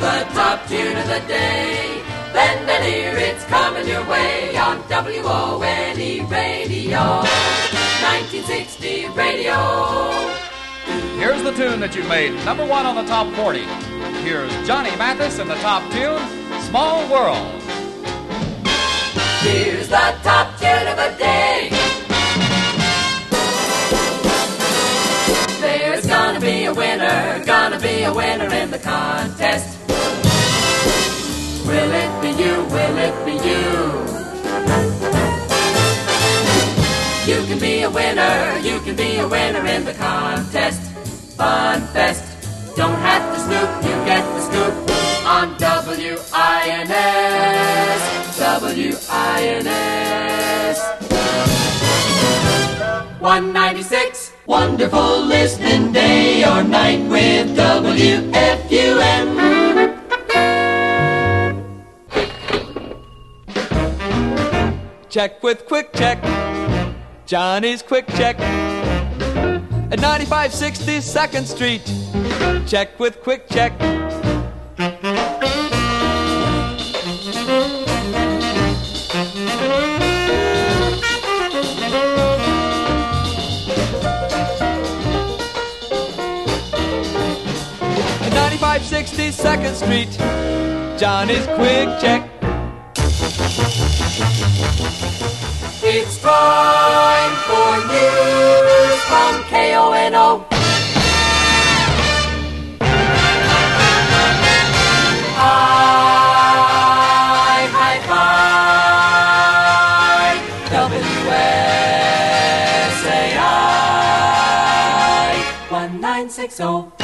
the top tune of the day. Lend an ear, it's coming your way on WONE Radio. 1960 Radio. Here's the tune that you made number one on the top 40. Here's Johnny Mathis and the top tune, Small World. Here's the top tune of the day. There's gonna be a winner in the contest. Will it be you, will it be you? You can be a winner in the contest. Fun Fest, don't have to snoop, you get the scoop on WINS, WINS. 196, wonderful listening day or night with WFUN. Check with Quick Check, Johnny's Quick Check at 9560 2nd Street. Check with Quick Check. At 9560 2nd Street, Johnny's Quick Check. It's time for news from KONO. Hi, hi, hi. WSAI 1960.